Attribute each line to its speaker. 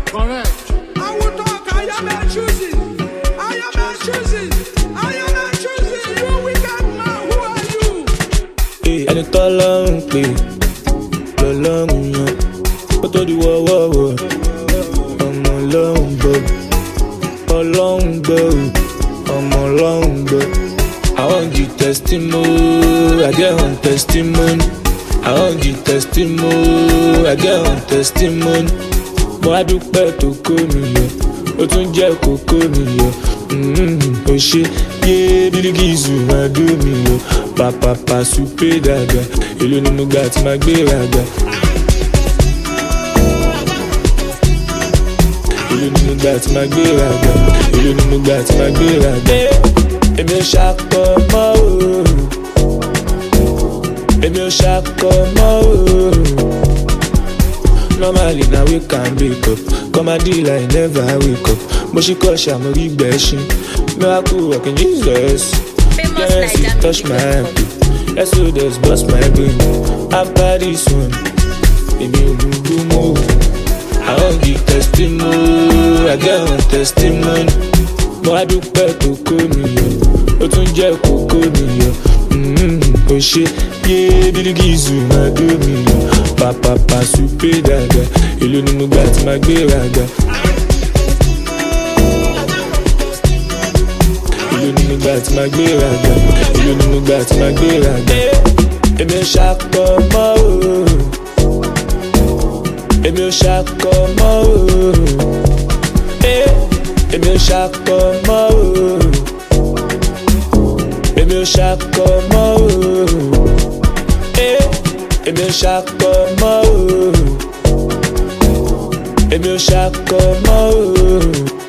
Speaker 1: Correct.
Speaker 2: I will talk. I am not choosing. I am not choosing. I am not choosing. You wicked man. Who are you?
Speaker 3: Ẹni tọ́lọ́run pè lọ́lọ́run yan kó tó di wọ́wọ́wọ́ ọmọ ọlọ́run gbọ́ ọlọ́run gbọ́ ọmọ ọlọ́run gbọ́. I want the testimony, I get on testimony. I want the testimony, I get on testimony. Mo á dúpẹ́ tó kó mi yọ, ó tún jẹ́ kókó mi yọ. Ó ṣe yé bírígìzù máa dó mi yọ. Pàpàpà súpé dàgbà, èló ni mo gbà tí máa gbé ràgbà. Èló ni mo gbà tí máa gbé ràgbà, èló ni mo gbà tí máa gbé ràgbà. Èmi ò ṣàkọ mọ́ o, èmi ò ṣàkọ mọ́ o. Normally na wake and wake up, comedy like never wake up. Mo ṣì kọ́ ṣàmórí gbẹ̀ṣin, miracle working Jesus. Yes, he touch my ankle, Exodus bust my brain. After this one, èmi ò gbogbo mọ́ o. I want the testimony, I get one testimony. Mo á dúpẹ́ tó kó mi yọ, ó tún jẹ́ kókó mi yọ. Ó ṣe yé bírígìzù máa dó mi yọ. Pàpàpà súpé dàgbà, èló ni mo gbà tí máa gbé ràgbà. Èló ni mo gbà tí máa gbé ràgbà, èló ni mo gbà tí máa gbé ràgbà. Èmi ò ṣàkọ mọ́ o, èmi ò ṣàkọ mọ́ o. Èmi ò ṣàkọ mọ́ o, èmi ò ṣàkọ mọ́ o. Èmi ò ṣàkọ mọ́ o, èmi ò ṣàkọ mọ́ o.